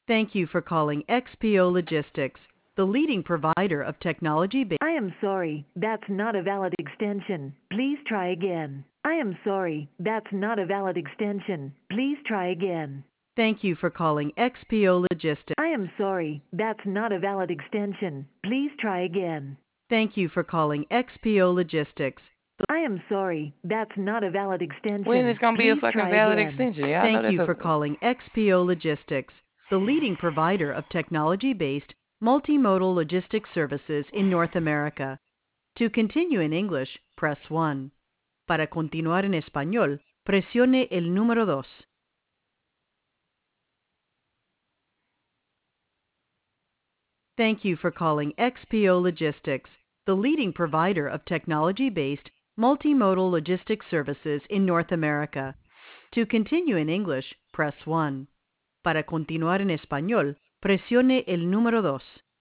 Thank you for calling XPO Logistics, the leading provider of technology-based. I am sorry, that's not a valid extension. Please try again. I am sorry, that's not a valid extension. Please try again. Thank you for calling XPO Logistics. I am sorry, that's not a valid extension. Please try again. Thank you for calling XPO Logistics. I am sorry, that's not a valid When is extension. gonna be a Please fucking try valid again. extension? Y'all know Thank that's you a for calling XPO Logistics, the leading provider of technology-based multimodal logistics services in North America. To continue in English, press 1. Para continuar en español, presione el número 2. Thank you for calling XPO Logistics, the leading provider of technology-based multimodal logistics services in North America. To continue in English, press 1. Para continuar en español, presione el número 2.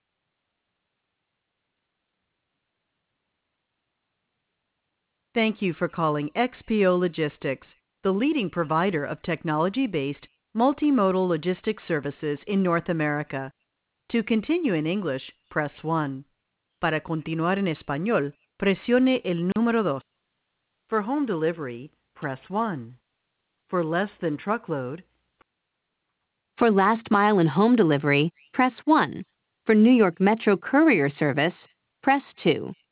Thank you for calling XPO Logistics, the leading provider of technology-based multimodal logistics services in North America. To continue in English, press 1. Para continuar en español, presione el número 2. For home delivery, press 1. For less than truckload, For last mile and home delivery, press 1. For New York Metro Courier Service, press 2.